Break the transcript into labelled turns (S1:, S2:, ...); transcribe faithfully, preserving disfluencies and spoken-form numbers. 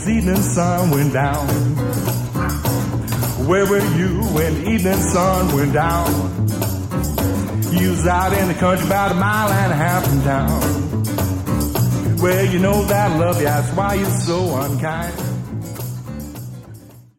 S1: as evening sun went down? Where were you when the evening sun went down? You was out in the country about a mile and a half from town. Well, you know that I love you, that's why you're so unkind.